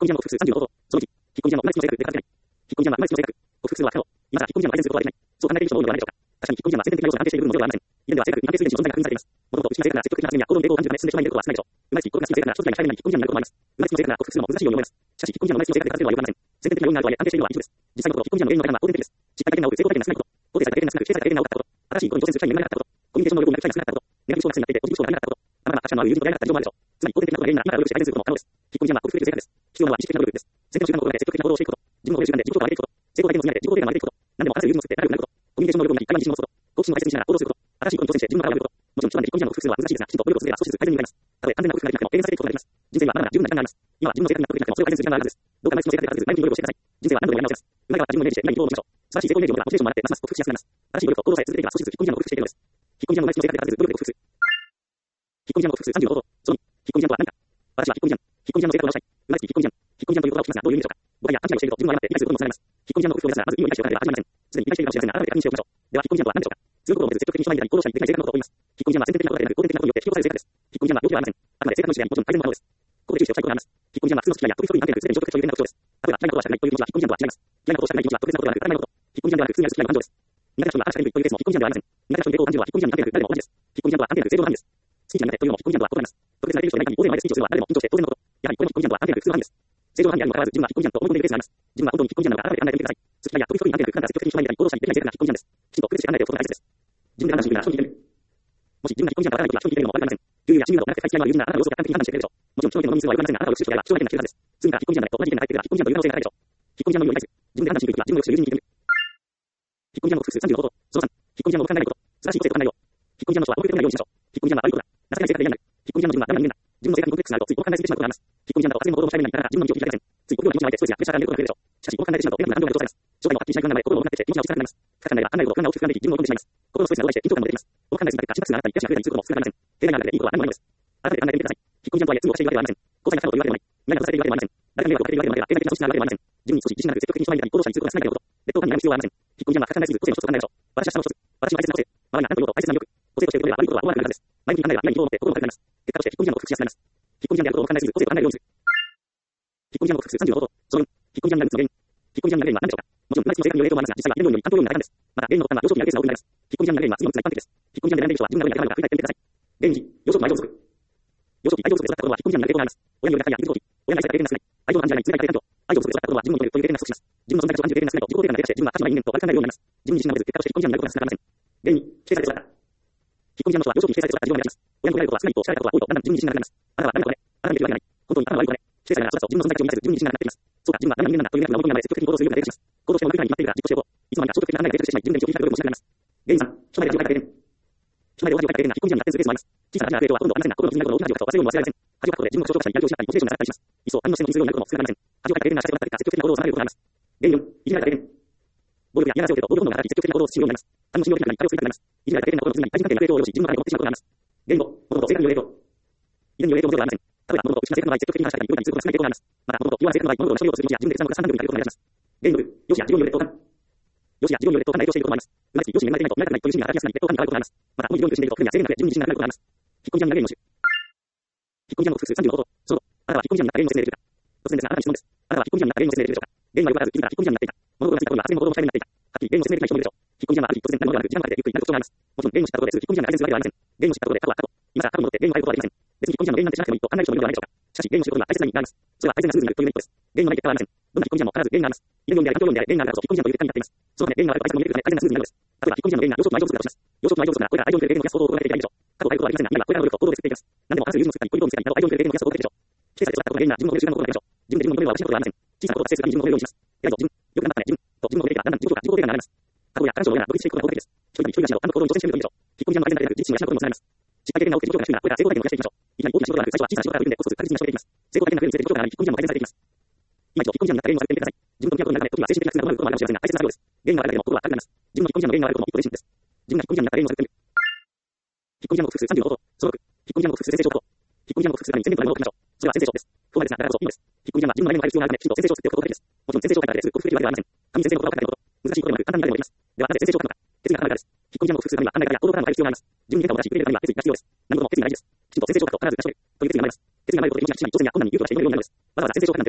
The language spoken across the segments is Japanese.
コンジャンの複数35度。その1、引っ込み思案の性格で書かれない。引っ込み思案の性格。複数は可能。今さら引っ込み思案を改善することはできない。そう考えている人も多いのではないでしょうか。確かに引っ込み思案は先天的な要素が安定している部分も多くありません。以前では性格に関係する存在が確認されています。物事を失い性格な積極的な発言や行動の抵抗を感じるため進んでしまい得ることは少ないでしょう。生まれつき心が好き性格な人がに引っ込み思案になることもあります。生まれつきの性格な複数も難しいように思います。しかし引っ込み思案の性格で書かれるはよくありません。先天的な要因があるとはいえ安定しているのは一部です。実際のところ引っ込み思案の原因の概念は後天的です。失敗だけで直る成功だけでな少ないこと。肯定されただけで少なく、経済だけで直ったこと。新しいことに挑戦する機会に恵まれなかったこと。コミュニケーション能力が機会が少なかったこと。ネガティブ症がになっていてポジティブ症がなかったこと。ままアクションのある友人と出会えなかった事情もあるでしょう。つまり後天的なことが原因なら今から努力して改善することも可能です。引っ込み思案は克服できる性格です。必要なのは意識的な努力です。先天の習慣の心がけ積極的な行動をしていくこと。自分の習慣で自己評価を上げていくこと。成功だけの積み上げて自己肯定が上げていくこと。何でも話せる友人を作って仲良くなること。コミュニケーション能力を磨き、会話に自信を持つこと。好奇心を大切にしながら行動すること。新しいことに挑戦して自分の殻を破ること。もちろん一晩で引っ込み思案の複数は難しいですが、きちんと努力を続ければ少しずつ改善に向かいます。たとえ完全な克服ができなくても軽減されていくことができます。人生にはまだまだ十分な時間があります。今は自分の性格に納得できなくてもそれを改善する時間があるはずです。どうか毎日の生活で勝てず前向きに努力をしてください。人生は何度でもやり直せます。うまいが自分のイメージで今に行動をしましょう。素晴らしい成功イメージを持てばモチベーションも上がってますます克服しやすくなります。新しい努力と行動さえ続けていけば少しずつ引っ込み思案を克服していけるのです。引っ込み思案の毎日の生活で勝てず努力で克服する。引っ込み思案の複数35度。その2、引っ込み思案とは何か。私は引っ込み思案。引っ込み思案の性格を直したい。生まれつき引っ込み思案。引っ込み思案という言葉を聞きますがどういう意味でしょうか。誤解や勘違いをしていると自分を誤って理解することにもつながります。引っ込み思案の工夫を出すならまず意味を理解しておかなければ始まりません。すでに理解しているかもしれませんが改めて確認しておきましょう。では引っ込み思案とは何でしょうか。強いことを持てず積極的に人前に出たり行動したりできない性格のことを言います。引っ込み思案は先天的なことでなく後天的なことによって引き起こされる性格です。引っ込み思案は病気ではありません。あくまで性格の一種でありもちろん改善の可能です。ここで注意しておきたいことがあります。引っ込み思案は普通の付き合いや特異特異に関係するすでに消極的という原因が特徴です。例えば嫌いなことはしたくないという気持ちは引っ込み思案とは違います。嫌いなことをしたくない気持ちは特別なことではなく当たり前のこと。引っ込み思案ではなく普通にある付き合いは感情です。苦手な人が話したくないというケースも引っ込み思案ではありません。苦手な人に抵抗を感じるのは引っ込み思案に関係なく誰でも同じです。引っ込み思案とは関係なく正常の範囲です。好き嫌いなことというのも引っ込み思案とは異なります。特別な人がいない限り大勢の前でスピーチをするのは誰でも緊張して当然のこと。やはりこれも引っ込み思案とは関係なく普通の範囲です。正常の範囲であるにもかかわらず自分は引っ込み思案と思い込んでいるケースがあります。自分は本当に引っ込み思案なのか改めて考えてみてください。好き嫌いや特異特異に関係なく普段から積極的に人前に出たり行動したりできない性格が引っ込み思案です。きちんと区別して考えておくことが大切です。自分で判断しているなら人に聞いてみる。もし自分が引っ込み思案とわからないときは人に聞いてみるのも悪くありません。友友や親友など長く深い付き合いのある友人ならあなたの様子を客観的に判断してくれるでしょう。もちろん人の意見の人数はよくありませんがあなたを抑止する機会は貴重な意見が聞けるはずです。すぐにから引っ込み思案と同じ意見が返ってくれば引っ込み思案という可能性が高いでしょう。引っ込み思案の理由を理解する。自分で判断しにくいときは自分の抑止する友人に聞いてみる。引っ込み思案の複数35度。その3、引っ込み思案の考えないこと。素晴らしいこと性と考えよう。引っ込み思案の人は大食いとないようにしましょう。引っ込み思案は悪いことだ。情けない性格で嫌になる。引っ込み思案の自分は誰が人間だ。自分の性格にコンプレックスがあるとついこう考えすぎてしまうことがあります。引っ込み思案だと発言も行動もしたい面になりながら自分の道を切り開けません。つい臆病に気持ちを相手ストレスやプレッシャーが出ることが増えるでしょう。しかしこう考えてしまうと明確な感情が増されます。正体もはっきりしない不安なので心も重くなってきて気持ちが落ちづらくなります。深く考えれば考えるほど不安が大きく膨らんでいき自分を追い込んでしまいます。心のストレスが増大して緊張感も出てきます。この考えすぎた結果心拍数が上がったり手足が増えたりすることも少なくありません。弊害があるのでいいことは何もないのです。改めて考えてみてください。引っ込み思案とはいえ罪を犯しているわけではありません。後者が不可能というわけでもない。何が正されているわけでもありません。誰かに迷惑をかけているわけでもなければ経済的な損失があるわけでもありません。自分に少し自信がなく積極的に人前に出たり行動したりすることが少ないということ。劣等感に悩む必要はありません。引っ込み思案は考えすぎず個性の一つと考えましょう。私は下の一つ。私は大切な個性。周りが何と言おうと大切な魅力。個性としていることでは悪いことは思わなくなるはずです。前向きに考えれば今にどう思って心も軽くなります。結果として引っ込み思案を克服しやすくなります。引っ込み思案であることを考えすぎず個性と考えるようにする。引っ込み思案の複数35度。その2、引っ込み思案の3つの原因。引っ込み思案の原因は何でしょうか。もちろん生まれつきの性格による影響もありますが、実際は原因論より担当要因が大胆です。また原因の発端は幼少期にあるケースが多くなります。引っ込み思案の原因は次の3つが一般的です。引っ込み思案で悩んでいる人は自分がどうに頭が振り返ってみてください。原因1、幼少期の愛情不足。幼少期愛情不足で育った子供は引っ込み思案になる傾向があります。親による虐待や育児放棄、親が愛された経験が少ない、愛情の感じられない冷たい家庭環境、愛情不足で育った子供は自分の求めるという経験が不足します。自分の存在価値を感じる経験が少ないと自己肯定感が低下して自分は価値のない人間と悪く考えるようになります。自分に自信が持てず結果として引っ込み思案になることが少なくありません。原因2、否定されて育った。引っ込み思案の人は幼少期に否定されて育った事情が目立ちます。親に怒られることは少ないと知られたことは多いとだんだん自分に自信がなくなります。あなたはダメな子ね。あなたにできるわけない。本当にあなたは悪い子ね。否定されながら育つと自分の存在価値を見せず自分に自信がなくなっていきます。そうか、自分はダメな人間なんだというネガティブな思い込みの中で積極的に行動するようになるようにします。行動しても無理に決まっているが自己主張後、いつの間にか消極的な考えが出てしまい自分で自己を切り開く努力もしなくなります。原因3、人前で恥をかいた経験。人前で恥をかいた経験が引っ込み思案に発展するケースもあります。小さな恥や影響はほとんどありませんが、心の傷になることの大きな記憶と忘れように忘れられません。恥をかくことで自分の象徴化したりやりを失ったりモチベーションが下がったりします。一層他人の視線を気にするようになることも少なくありません。恥をかいた経験が社会となった結果積極的な行動を定めることがあります。原因4、いじめられた経験。暴力や嫌がらせを受けると暴力本能が働き積極的な行動をしようになります。他人の信用できなくなり彼を救いたくなります。いじめられた経験が心の傷になり対人関係の影響を及ぼし自分の中に持ってしまうことがあります。原因5、物事性格による影響。以前による影響もゼロではありません。例えば物事を失った性格の場合積極的に話したり動いたりすることが少ない傾向があります。また物事を言われ性格の場合物事を成し遂げようとする気持ちや自分で決断を下さんなくなることがあります。原因6、容姿や自己による劣等感。容姿や自己による劣等感が影響していることもあります。生まれつき容姿に恵まれていないとなりたくないという心理が働きやすくなり劣等感に変わることがあります。またこの自分を苦しんでいると不利や制限なく自分に自信がなくなることがあります。引っ込み思案の原因の種。引っ込み思案の複数35度。そのあなたは引っ込み思案になった原因のせいでいるか。突然ですがあなたに質問です。あなたは引っ込み思案になった原因のせいでいるでしょうか。原因はよくあらず気づいたら引っ込み思案になっていた。物事がついたことが発言も行動もしたようになっていた。はっきり原因の説明できない人もいるでしょう。引っ込み思案はある日突然何もではなく時間をかけてゆっくりになることがあります。もちろん原因の知ったことですぐ引っ込み思案が改善するわけではありません。原因の知ったことで過去は過去。今さら過去に戻って原因を変えることはできません。別に引っ込み思案の原因なんてしなくてもいいと考える人もいるのではないでしょうか。しかし原因の知ることには大切な意味があります。それは改善がすぐになるというメリットです。原因のない結果はありません。どんな引っ込み思案も必ず原因があります。遺伝論であり環境論であり原因があるからこそ引っ込み思案という結果になっています。そのため原因があると相手の見えるため改善がすぐになるのです。例えば引っ込み思案の原因が幼少期の愛情不足だとします。幼少期の愛情不足ならこれから愛情に触れる経験を増やす行動を行わなければいけないでしょう。過去を変えることはできませんが今はこれからの努力と行動で作っていきます。何でも話せる友人を作ったり恋人を見つけたりなど愛情に触れる経験を増やす行動ができるでしょう。否定されて育ったことが原因なら自分の心を許す時間のことができるでしょう。自分で自分の求めるは失うことはありません。小さなことを達成するために自分の褒めるようにします。偉いぞ自分、よく頑張ったね自分と自分の褒めるがだんだん自己評価、自己肯定感が上がります。過去や彼女のような独立していくことが目的です。一人に一人がしなど単独行動に挑戦してみるといいでしょう。引っ込み思案の改善だけでなく自立心を養うことにもつながります。失敗経験が多くて自己評価が低いならこれから成功体験を増やしていきましょう。いきなり大きな仕事ではなく最初は小さな仕事から取り組んでコツコツ確実に成長していきます。成功体験が増えるうちに自己評価が上がり引っ込み思案も改善されていきます。今一度引っ込み思案の改善についてご紹介します。今一度引っ込み思案になった原因を探ってみてください。自分と向き合うことになるため時は精神的な都合があるかもしれませんが大切な作業です。原因が分かることを見つけていくつながることもあるだけでも心は軽くなります。自分の引っ込み思案の原因が分かることも一歩で進むです。自分が引っ込み思案になった原因を探ってみる。引っ込み思案の複数35度。その6、引っ込み思案の複数先生症法。引っ込み思案の複数に宣伝となるものを書きましょう。それは先生症です。不満ですがだからこそいいのです。引っ込み思案は自分の内面を変える必要があるためきちんと先生症を作っておくことが大事です。もちろん先生症を書いただけですぐ克服できるわけではありません。紙に先生の言葉を書かないこと。難しいことでもなく簡単に誰でもできます。ではなぜ先生症を書くのか。決意が考え方です。引っ込み思案の複数には考え方や行動からの変える必要があります。自分に変化を出し、受け入れるためには決意が必要です。何事も決意が大事です。きちんと先生症を書くと必ず成し遂げるという決意が生まれます。決意がないことで気持ちや挑戦や困難に勇気を出して挑めるようになるのです。わざわざ先生症を書くなんて大げさすぎる。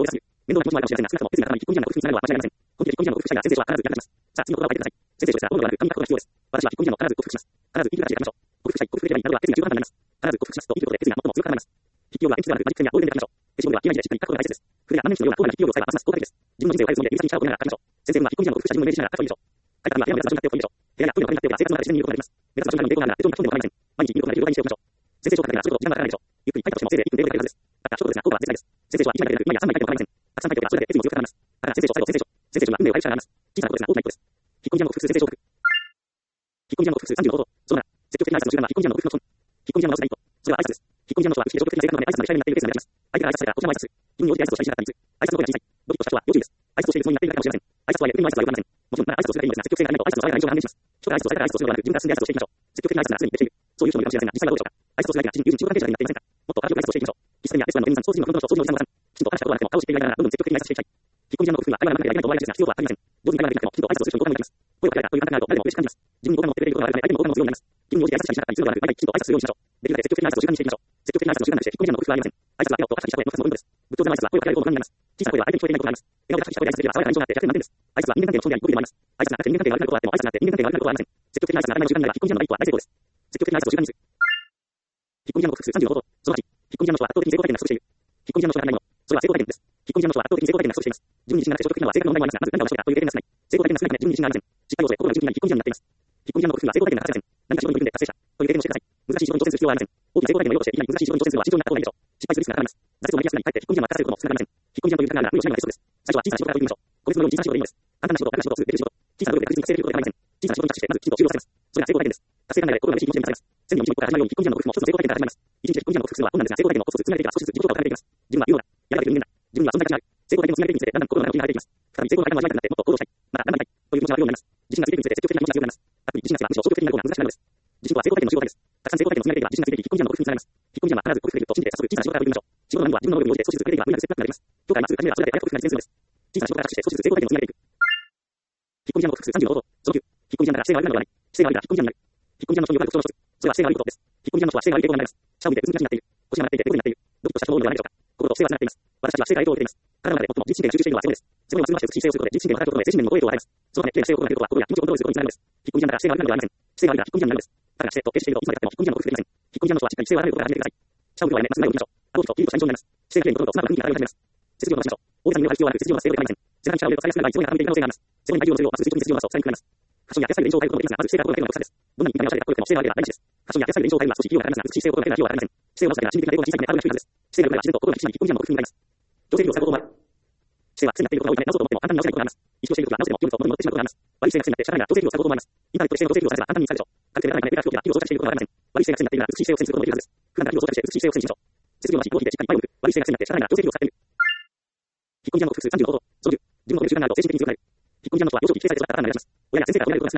面倒な気持ちもあるかもしれませんが、少なくとも別に頭に引っ込み思案なことにつながるのは間違いありません。本気で引っ込み思案を復習したいなら先生は必ずやらせます。さあ、次の言葉を書いてください。先生としたら、今度はなく、紙が必要です。私は引っ込み思案を必ず克服します。必ず言い聞かせてやりましょう。克服したい、克服できればいいなどは決意が十分判断になります。必ず克服しますと言うことで決意が最も強くなります。筆記用は鉛筆ではなく、マジックペンやボールペンで書きましょう。消しゴムではイマイチでしっかり書くことが大切です。筆や万年筆のような高価な筆記用を使えばますます効果的です。自分の人生を変えるつもりで指先に力を込めながら書きましょう。先生は引っ込み思案を克服した自分をイメージしながら書くといいでしょう。書いた紙は部屋の目立つ場所になっておくといいでしょう。部屋やトイレの壁になっておけば生活の中で自然に見ることができます。目立つ場所になるので抵抗があるなら手帳に書き込んでも構いません。毎日見ることができる動画にしておきましょう。先生書くだけならそれほど時間がかからないでしょう。ゆっくり書いたとしてもせいぜい1分で読めるはずです。また、ショートですが、効果は絶対です。先生書は1枚だけでなく、2枚や3枚書いても構いません。たくさん書いておけばそれだけ決意も強くなります。だから先生書、最後先生書。先生書は運命を変える力があります。小さなことですが大きな一歩です。引っ込み思案を克服する先生書を書く。引っ込み思案を克服する30の方法。そうだ。積極的な挨拶の習慣は引っ込み思案の克服の基本。引っ込み思案をする一歩。それは挨拶です。引っ込み思案の人は日々消極的な性格なので挨拶が控えめになっているケースが目立ちます。相手から挨拶されたらこちらも挨拶する。君に応じて挨拶をしたりしなかったりする。挨拶の声が小さい。ドキッとした人は要注意です。挨拶をしているつもりになっているだけかもしれません。挨拶とはいえ運命の挨拶はよくありません。もちろんなら挨拶をするだけいいのですが、積極性がないと挨拶のされたら印象が半減します。人が挨拶をされたら挨拶をするのではなく、自分から進んで挨拶をしていきましょう。積極的な挨拶ならすでにできている。そういう人もいるかもしれませんが、実際はどうでしょうか。挨拶をするだけが知人、友人、仕事関係者になっていませんか。もっと幅広く挨拶をしていきましょう。喫茶店やレストランの店員さん、掃除のフロントの人、掃除のおじさんのおばさん、きちんと話したことがなくても顔を知っている間柄ならどんどん積極的に挨拶していきたい。引っ込み思案の克服には会話がなくてはいけないと思われがちですが、必要はありません。上手に会話ができなくても、きちんと挨拶をする人に好感が持ちます。声をかけられたという感覚があると誰でも嬉しく感じます。自分に好感を持ってくれることがあるため、相手にも好感を持つようになります。君に応じて挨拶したりしなかったりするのではなく、毎回きちんと挨拶するようにしましょう。できるだけ積極的な挨拶を習慣にしていきましょう。積極的な挨拶の習慣なくして引っ込み思案の克服はありません。挨拶は笑顔とはっきりした声の二つの運動です。仏教での挨拶は声をかけられることが不安になります。小さな声では相手に聞こえていないことがあります。笑顔ではっきりした声で挨拶すれば爽やかな印象があって100点満点です。挨拶は人間関係の基本であり語尾でもあります。挨拶がなくて人間関係が悪くなることはあっても、挨拶があって人間関係が悪くなることはありません。積極的な挨拶が当たり前の習慣になれば引っ込み思案の第一歩は大成功です。積極的な挨拶を習慣にする。引っ込み思案の克服30の方法。その8。引っ込み思案の人は圧倒的に成功体験が不足している。引っ込み思案の人がないもの。それは成功体験です。引っ込み思案の人は圧倒的に成功体験が不足しています。自分に自信がなくて所得的なのは性格の問題もありますが、まず何かを成し遂げたという経験が少ない。成功体験が少ないため自分に自信がありません。失敗を恐れ、心が内になり引っ込み思案になっています。引っ込み思案の克服には成功体験が欠かせません。何か仕事に取り組んで達成したという経験をしてください。難しい仕事に挑戦する必要はありません。大きな成功体験の要としていきなり難しい仕事に挑戦するのは慎重になった方がいいでしょう。失敗するリスクが高まります。挫折を招きやすくなり、かえって引っ込み思案が任せることも少なくありません。引っ込み思案という高がある無理をしないのが鉄則です。最初は小さな仕事から取り組みましょう。個別のように小さな仕事でいいのです。簡単な仕事、楽な仕事、すぐできる仕事、小さな努力で確実に稼げることで構いません。小さな仕事に着手して、まずきちんと終了させます。それが成功体験です。達成感がない心が嬉しい気持ちで満たされます。千里の道のここから始まるように引っ込み思案の克服も一つの成功体験から始まります。一日で引っ込み思案を克服するのは困難ですが、成功体験もコツコツ積み上げていけば少しずつ自己評価を高めていきます。自分は有能だ。やられている人間だ。自分には存在価値がある。成功体験を積み上げていくにつれて、だんだん心の中の気が晴れていきます。再び成功体験の味わいたくなってもっと行動したい。また頑張りたい。という気持ちが湧くようになります。自信がついていくにつれて積極的な気持ちが強くなります。特に自信がつけばむしろ消極的になることが難しくなるのです。自信は成功体験の集合体です。たくさん成功体験を積み上げていけば自信がついていき、引っ込み思案の克服につながります。引っ込み思案は必ず克服できると信じて早速小さな仕事から取り組みましょう。仕事の難度は自分の能力に応じて少しずつ増えていけば無理なくステップができます。今日からまず始めればそれだけ早く克服が実現するのです。小さな仕事から着手して少しずつ成功体験を積み上げていく。引っ込み思案の克服30の方法。その9。引っ込み思案なら姿勢が悪いなどはない。姿勢が悪いから引っ込み思案になる。引っ込み思案の人によくある特徴の一つ。それは姿勢が悪いことです。引っ込み思案の人は姿勢が悪い傾向があります。下を見てうつむきがちになっている。腰が曲がっていて手こりになっている。ドキッとした人も多いのではないでしょうか。心と姿勢はつながっています。私たちは姿勢が影響を受けています。体の中で最も自律神経が集中しているのは背骨です。背骨をつまして美しい姿勢をすることで自律神経が働くことで精神面にも好影響を与えます。そのため、綺麗な姿勢を心がけることは心や気持ちをコントロールすることにつながるのです。引っ込み思案だから姿勢が悪いなどはありません。姿勢が悪いから引っ込み思案になるのです。ただ姿勢と決しているといつまでたっても引っ込み思案を克服できません。引っ込み思案の人はしっかり姿勢を悪いことから始めてください。下を見るのはやめ、まっすぐ前を見ましょう。後を見ると筋肉とした印象になります。姿勢が綺麗に整うと妻が雰囲気が上がり始めます。背筋を伸ばしましょう。大げさに見るのは必要はなく、背筋を伸ばす姿勢をできません。背中に力を入れると体がすぐに傾いていく可能性があります。背骨に体重を乗せるようまず垂直に背筋を伸ばすとさらに膨らみます。箇所に当て左で印象を変えることもできますが、まず姿勢から心がけるのが良さです。どんなに見た目をしゃれたかっこよくても姿勢が悪いのは大事です。箇所に当て左で印象を変えるのは少し費用がかかりますが、美しい姿勢を心がけるのは費用がかかりません。姿勢を伸ばすだけが心理的な抵抗が小さくて体が低いはずです。姿勢が良いから自然と心が引き締まり、引っ込み思案の克服になります。調整力を使うこともある。姿勢は癖になっていることが多いため、直そうと思っても簡単に直せないことがあります。意識をしているときは直しても世の中と元に戻ってしまうことがあります。悪い姿勢が癖になって社会が調整力を使うこともあります。インターネットで姿勢の調整力を探せば簡単に見つかるでしょう。軽くてならないため、手が動きや気を装着していることがありません。悪い姿勢が癖になっているなら美しい姿勢を癖にすることもできるはずです。普段から気を装着して美しい姿勢を癖にしましょう。背筋を伸ばし、動きでしっかり前を向く。悪い姿勢が癖になって社会が調整力を使っている。引っ込み思案を克服する30の方法。その10。自分を褒める習慣があると精神的に強くなる。引っ込み思案の人は幼少期に規制されて育ったからなんです。親や先生から怒られることが少なく、怒られることがあり、規制されている場合にはだんだん自分に自信が持てなくなり、自分を自分が持てなくなり、自分に自信が持てなくなり、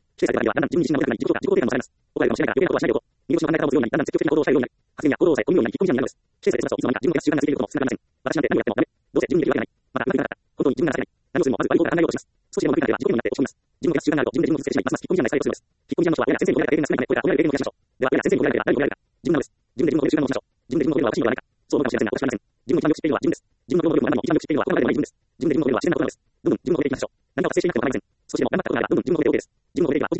自己肯定感も下がるようになり、見事に考え方を持つようになり、だんだん積極的な行動をしたいと思うようになり、発言や行動を抑え込むようになり、引っ込み思案になるのです。規制されて育つといつの間にか自分のやす習慣が続いていることも少なくありません。私なんて何をやってもダメ。どうせ自分にできるわけない。またうまくいかなかった。本当に自分がなせない。何をするもまず悪いことから考えようとします。少しでもうまくいかなければ自己評価になって落ち込みます。自分のやす習慣があると自分で自分を傷つけてしまい、ますます引っ込み思案にされてしまうのです。引っ込み思案の人は親や先生に怒られた経験が少ないため、これから褒められる経験を増やしましょう。では、親や先生に怒られたら誰に怒られるか。自分なのです。自分で自分を褒める習慣を持ちましょう。自分で自分を褒めるのは私にはないか。そう思うかもしれませんが、私はありません。自分を一番よく知っているのは自分です。自分の行動力も何も一番よく知っているのは他の誰でもない自分です。自分で自分を褒めるのは自然なことなのです。どんどん自分を褒めていきましょう。何かを達成していなくても構いません。少しでも頑張ったことがあれば、どんどん自分を褒めて OK です。自分を褒めていけばポジティブな言葉のシャワーを浴びることができます。例えば一日の仕事をしっかり頑張ったとします。今日は一日の仕事をしっかり頑張ったとします。今日も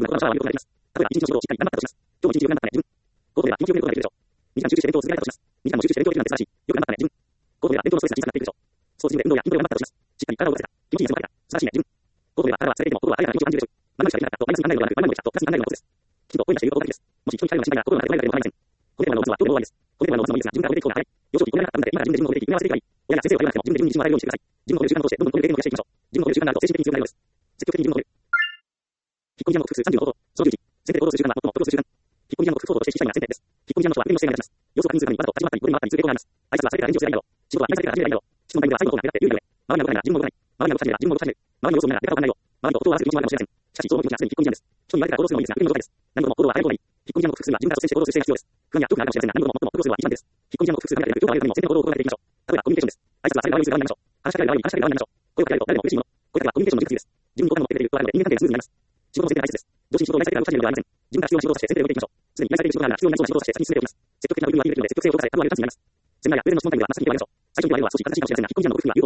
20分くらいできるでしょう。今日は緊急をめることができるでしょう。2時間集中して勉強を続けられたとします。2時間も集中して勉強できるなんて素晴らしい。よく頑張ったね、自分。今日は勉強のストレスが小さくなっていくでしょう。そう自分で運動や筋トレを頑張ったとします。しっかり体を動かせた。気持ちいい休まれた。素晴らしいね、自分。今日は体は疲れていても心は晴れやかな気持ちを感じるでしょう。学びしかできなかったとマイナスに考えるのではなく、前もできたとプラスに考えるのがことです。きちんと声に出していることが大事です。もし人に頼るのが心配なら心の中で声が出ても構いません。これらのまずはどれも大事です。これらのまずはいいですが、自分から褒めていく方が早い。幼少期これなかったので、今から自分で自分を褒めていき、今は捨てていけばいい。親や先生は言わなくても自分で自分に自信を与えるようにしてください。自分を褒める習慣を通してどんどんこういう経験を増やしていきましょう。自分を褒める習慣があると精神的に強くなるのです。積極的に自分を褒める。引っ込み思案を克服する30の方法。その11。先手で行動する習慣は最もプロする習慣。引っ込み思案を克服方法として指揮者には先手です。引っ込み思案の人は運命の姿勢が目立ちます。要素が人数がにわざと立ち回ったり、これに回ったりする傾向があります。挨拶はされたら返事をすればいいだろう。仕事は言いされたら始めればいいだろう。質問タイムでは最後の方が目立って有利よね。周りが動かないなら自分も動かない。周りが動かし始めたら自分も動かし始める。周りの様子を見ながら出方を考えよう。周りと音を合わせる気持ちもあるかもしれません。しかし、そう思う気持ちはすでに引っ込み思案です。人に言われたら行動するのもいいですが、運命の状態です。何事も行動は早い方がいい。引っ込み思案を克服するには自分から率先して行動する姿勢が必要です。不安や恐怖があるかもしれませんが、何事も最も苦労するのは一番です。引っ込み思案を克服するためには、評価を上げるためにも先手の行動を心がけていきましょう。例えば、コミュニケーションです。挨拶はされる側にする側になりましょう。話しかけられる側に話しかけられる側になりましょう。声をかけられると誰でも嬉しいもの。声かけはコミュニケーションの軸です。自分に好感を持ってくれる人は人間関係がスムーズになります。仕事の先手が大切です。上司に仕事を依頼されてから動かしているのではありません。自分から必要な仕事を出して先手で動いていきましょう。すでに依頼されている仕事があるなら必要な仕事を出して先に進めておきます。積極的な部分は有利ですので、積極性を評価され、数を上げるチャンスになります。セミナーやプレゼンの質問タイムでは、まさに聞かれるでしょう。最初に言われるのは少し難しいかもしれませんが、引っ込み思案の工夫は有効です。講師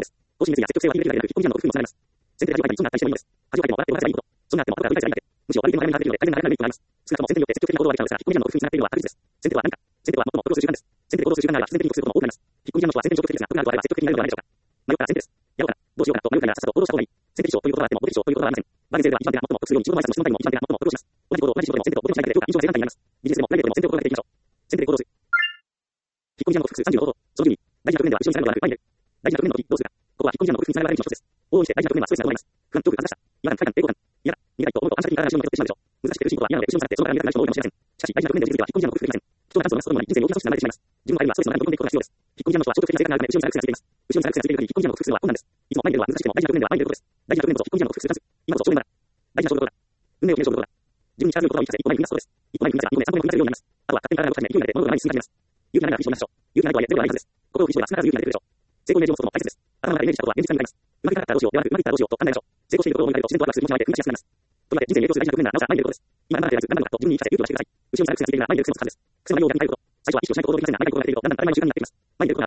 密や積極性は引き込みの工夫もされます。先手で味わいにそんな対象もいいです。味わいでも笑っても笑ってもいいこと。そんなあっても後が振り返りないで。むしろ悪い点があるので、改善がならないとなります。少なくとも先手によって積極的な行動はできたのですが、引き込みの工夫につながっているのは確実です。先手とは何か。先手とは最も行動する習慣です。先手で行動する習慣があれば必然的に得することも多くなります。引き込みの人は先手に消極的ですが、得があるとあれば積極的になるのではないでしょうか。迷ったら先手です。やろうかな。どうしようかなと迷うからさっさと行動した方がいい。先手以上ということはあっても、後手以上ということはありません。場面では一番手が最も得するように、仕事の前の下の人のタイムも一番手が最も得をします。同じ行動、同じ仕事でも先手と行動しないだけで評価、印象が正反対になります。ビジネスでもプライベートでも先手を心がけていきましょう。先手で行動する。引き込みの複数35ほど。その順に、大事な局面では後ろに下がるのがある。大事な局面の時、どうするか。ここは引き込みの工夫につながる練習の一つです。往々にして大事な局面はストレスが生まれます。不安、恐怖、恥ずかしさ、違和感、快感、抵抗感、嫌だ、苦いと思うと反射的に体が後ろに残ってしまうでしょう。難しくて苦しいことは嫌なので後ろに下がってそのから見られる人も多いかもしれません。しかし大事な局面で落ち着いては引き込みの工夫できません。人はチャンスをなすとともに人生に大きな組織が流れてしまいます。自分の場合にはストレスの中に飛び込んでいくことが必要です。引き込みの人は消極的な性格があるため後ろに下がる癖がついています。後ろに下がる癖がついている限り引き込みの工夫するのは困難です。いつも前に出るは難しくても大事な局面では前に出ることです。大事な局面こそ引き込みの工夫するチャンス。今こそ正念だ。大事な勝負どころだ。運命を決める勝負どころだ。自分に力強い言葉を言い聞かせ一歩前に踏み出すことです。一歩前に踏み出せば2歩目3歩目を踏み出せるようになります。あとは勝手に体を動かし始め勢いが出て物事が前に進んでいきます。勇気がないなら振り絞りましょう。勇気がないとはいえゼロではないはずです。心を振り絞れば必ず勇気が出てくるでしょう。成功のイメージを持つことも大切です。頭の中でイメージしたことは現実になります。うまくいかなかったらどうしよう、うまくいったらどうしようと考えましょう。成功しているところを見たりと自然とワクワクする気持ちが湧いて踏み出しやすくなります。とりわけ人生に影響する大事な局面ならなおさら前に出ることです。今何ならと言わず何なのかと自分に言い聞かせ勇気を出してください。後ろに下がる癖がついているなら前に出る癖のはずです。癖の内容を逆に変えること。最初は意識をしないと行動できませんが、長い行動がやっているとだんだん当たり前の習慣になっています。前に出ることが当たり前の習慣になれば引き込み思案は半分克服できたの当然です。大事な局面では半分克服できたの当然です。引き込み思案の複数35ほど。その15。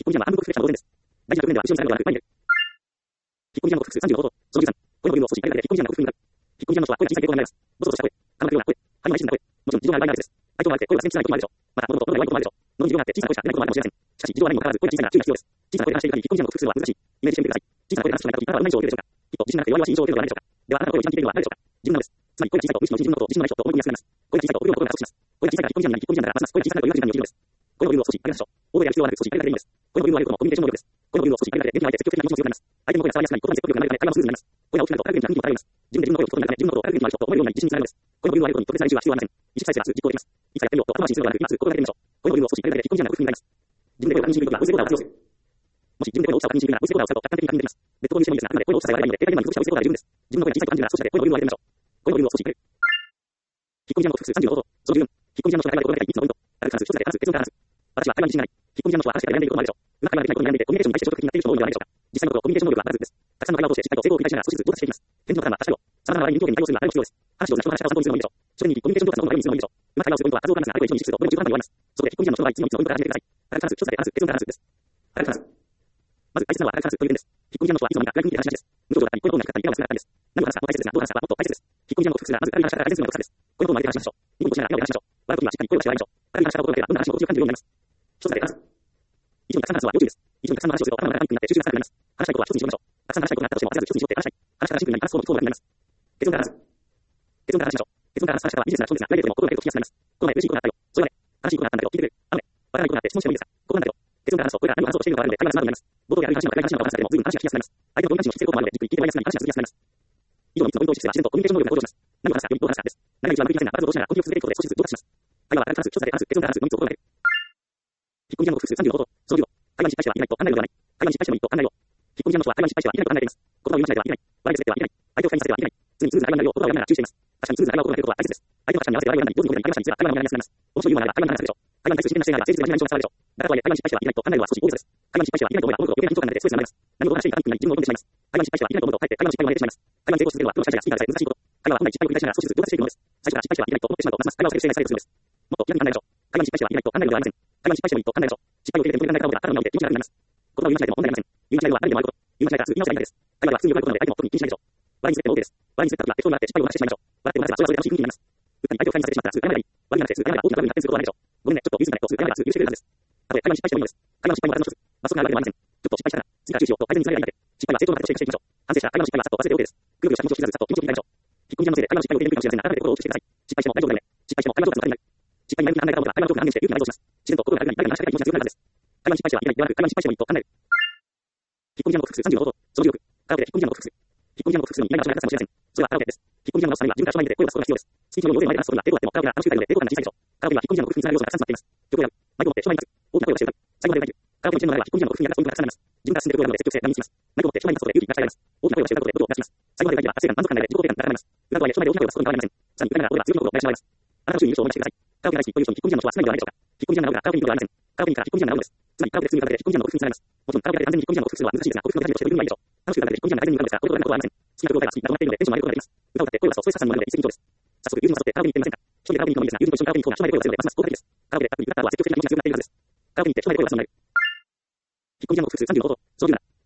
引き込み思案の複数35ほど。その13。声のボリュームを少し上げるだけで引き込み思案の工夫になる。引き込み思案の人は声が小さい抵抗が見られます。ボソボソした声、かまるような声、髪の内沈んだ声、もちろん事情がある場合があるです。相手を笑って声を出せに小さいこともあるでしょう。また物事を弱いこともあるでしょう。脳に事情があって小さな声しか出ないこともあるかもしれません。しかし事情はないにもかかわらず声が小さいなら注意が必要です。小さな声で話している限り引き込み思案の工夫するのは難しい。イメージしてみてください。小さな声で話す人がいたとき、あなたはどんな印象を受けるでしょうか。きっと自信がなくて弱々しい印象を受けるのではないでしょうか。ではあなたの声を一番聞いているのは誰でしょうか。自分なのです。つまり声が小さいと無意識のうちに自分のことを自信のない人と思い込みやすくなります。声が小さいとおぶるような声が加速します。声が小さいから引き込み思案になり、引き込み思案ならますます声が小さくなるという時間に陥るのです。声のボリュームを少し上げましょう。大声でやる必要はなく少し上げるだけでいいのです。声のボリュームを上げることもコミュニケーション能力です。声のボリュームを少し上げるだけで元気が出て積極的な気持ちも強くなります。相手の声が伝わりやすくなり、言葉に積極力がなるため会話もスムーズになります。声が大きくなると軽く元気が雰囲気も伝わります。自分で自分の声を聞くことになるため自分のことを軽く元気になる人と思えるような自信につながるのです。声のボリュームを上げることに特別な練習は必要はありません。意識さえすれば実行できます。いつかやってみようと頭を信じるのではなく、今すぐ心がけてみましょう。声のボリュームを少し上げるだけで引き込み思案の工夫になります。自分で声を確認しにくいときは音声コーダーを活用する。もし自分で声の大きさを確認しにくいなら音声コーダーを使うと客観的に確認できます。ネットを見してもいいですが、あくまで声の大きささえ悪いので、携帯電話に複写をすることが十分です。自分の声が小さいと感じるなら少しだけ声のボリュームを上げてみましょう。声のボリュームを少し上げる。引き込み思案の複数35ほど。その14。引き込み思案の人が会話で心がけたい3つのポイント。軽く話す、一つだけ話す、結論から話す。私は会話に自信がない。引き込み思案の人は話して悩んでいることもあるでしょう。うまく会話できないことに悩んでいて、コミュニケーションに対して消極的になっている人も多いのではないでしょうか。実際のところコミュニケーション能力はまだずです。たくさんの会話を通してしっかりと成功を繰り返しながら少しずつ上達していきます。返事のパターンは確かに様々な笑いに臨機応変に対応するのは誰も必要です。話を同じ人の話し方を参考にするのもいいでしょう。それにコミュニケーション上達の会話にするのもいいでしょう。うまく会話をするポイントは数をこなすがあると一度に意識するとこれも中途半端に終わります。そこで引き込み思案の人は5つの3つのポイントから始めてください。軽く話す、一つだけ話す、結論から話すです。軽く話す。まず大切なのは軽く話すという点です。引き込み思案の人はいつも何か外に見て話しです。無情だったり、声のトーンが低かったり、ペラが少なかったりです。何を話すかも大切ですが、どう話すかはもっと大切です。引き込み思案の複数がまず軽い話し方から全然の特徴です。声のトーンを上げて話しましょう。ニコニコしながら笑顔で話しましょう。笑うときはしっかり声を出して笑いましょう。軽い話し方を心がければどんな話も心地よく感じるようになります。一つだけ話す。一度にたくさん話すは要注意です。一度にたくさん話をすると頭の中がパニックになって集中が少なくなります。話したいことは一つに絞りましょう。たくさん話したいことがあったとしても焦らず一つに絞って話したい。話からシンプルになり話す方の方が楽になります。結論から話す。結論から話しましょう。結論から話す話し方はビジネスならそうですが、プライベートでも心がけると聞きやすくなります。この前嬉しいことがあったよ。それまで。悲しいことがあったんだけど、聞いてくれ。あのね。わからないことがあって質問してもいいですか。ここなんだけど。結論から話すと、これが何を話そうとしているのかわかるので会話がスマートになります。冒頭である話の暗い話の話でも随分話が聞きやすくなります。相手のコミュニケーションをしていることもあるので、じっくり聞いてもらいやすくなり話が続きやすくなります。以上の3つのポイントを意識すれば自然とコミュニケーション能力が向上します。何を話すか、よりどう話すかです。何が一番向きませんが、まずはどうしながら呼吸を続けることで少しずつ上達します。会話は軽く話す、一つだけ話す、結論から話すの3つを心がける。引き込み思案の複数35ほど。その15。会話に失敗してはいけないと考えるのではない。会話に失敗してもいいと考えよう。引き込み思案の人は会話に失敗してはいけないと考えています。言葉を言い間違えてはいけない。笑いをせてはいけない。相手を不快にさせてはいけない。常にスムーズな会話になるよう言葉をやめながら注意しています。確かにスムーズな会話を心がけることは大切です。相手の価値観に合わせて笑いをやめない。上手に声で会話したり、会話の実は会話の実がなります。面白いユーモアなら会話の話でしょう。会話に対する真剣な姿勢なら誠実な真面目な印象が伝わるでしょう。だからとはいえ会話に失敗してはいけないと考えるのは少し大げさです。会話に失敗してはいけないと思えば思うほど余計な緊張感が出てストレスになります。何事を話していいかパニックになり自分を追い込んでしまいます。会話に失敗してはいけないと思うとかえって会話の失敗を招いてしまいます。会話に成功するのはプロの社会が好きなさえ難しいこと。会話は本来失敗を繰り返しながら少しずつ上達していくものです。最初から失敗してはいけないと思ってしまうとますます会話を避ける姿勢がされてするのです。もっと気楽に考えましょう。会話に失敗してはいけないと考えるのではありません。会話に失敗してもいいと考えましょう。失敗を受け入れて無理な考え方を覚えた頭の中で気持ちが楽になります。言葉を言い間違えても問題ありません。言い間違いは誰でもあること。言い間違いからすぐ言い直せばいいだけです。会話は普通に良くなることなので相手も特に気にしないでしょう。笑いに滑っても OK です。笑いに滑った時は適当になって失敗を話してしまいましょう。笑ってもらせばそれはそれで楽しい雰囲気になります。うっかり相手を不快にさせてしまったらすぐ謝ればいい。悪いなくてすぐ謝れば大きな部分に発展することはないでしょう。ごめんね、ちょっと言い過ぎたねとすぐ謝ればすぐ許してくれるはずです。たとえ会話に失敗してもいいのです。会話の失敗も私の一つ。罰則があるわけではありません。ちょっと失敗したら、次から注意しようと改善につなげばいいだけ。失敗は成長の糧として生かしていきましょう。反省したら会話の失敗はさっと忘れて OK です。ぐるぐるした気持ちを刻ずさっと気持ちを切り替えましょう。引っ込み思案のせいで会話の失敗を受けにくいかもしれませんが、改めて心を落としてください。失敗しても大丈夫だよね。失敗しても会話上手なことになる。失敗に前向きな考え方を持てば会話のトークが安定して勇気が倍増します。自然と心が楽になり、誰かに話しかけたい気持ちが強くなるはずです。会話に失敗してはいけないではなく、会話に失敗してもいいと考える。引っ込み思案の複数35ほど。その16。カラオケで引っ込み思案の複数。引っ込み思案の複数に何が生じるかもしれません。それはカラオケです。引っ込み思案のためには自分から正面に出て声を出すことが必要です。スピーチのように大声で話すことが抵抗あってもカラオケが楽しくなるので抵抗感が小さいでしょう。カラオケには引っ込み思案の工夫につながる要素がたくさん詰まっています。曲を選ぶ。マイクを持って正面に立つ。大きな声を出して歌う。最後まで歌い切る。カラオケのチームの中では引っ込み思案の工夫に役立つポイントがたくさんあります。自分から進んでいるプログラムで積極性が身につきます。マイクを持って正面に立つことで勇気が鍛えられます。大きな声を出して歌うことで音を出します。最後まで歌い切れば達成感、満足感が出て自己肯定感が高まります。裏とはいえ正面で大きな声を出すことに変わりません。さらに歌いながら声が強い声を出してしまいます。あなたの周囲にいる人を思い出してください。カラオケが大好きという人に引っ込み思案の人は少ないのではないでしょうか。引っ込み思案の方がカラオケに行くのではありません。カラオケにから引っ込み思案のです。つまりカラオケで普通に歌うだけで引っ込み思案の工夫につながります。もちろんカラオケで安全に引っ込み思案の工夫するのは難しいですが、克服の手段として十分にいいでしょう。楽しく歌うだけで引っ込み思案の改善に向かうのですが、これとはなことはありません。好きな曲を歌えば好きなと思っているのでテンションも上げることができます。歌を歌って声を出すとストレス発散にもなるので一石二鳥です。早速友人を誘ってカラオケに行ってみませんか。一人でカラオケに行くのもいいですが、友人と一緒にカラオケに行く方が人前で声を出せるのでますます効果的です。カラオケで歌っている方は積極的な気持ちが強くなっているはずです。カラオケに行って人前で声を出すのもなる。引っ込み思案の複数35ほど。その17。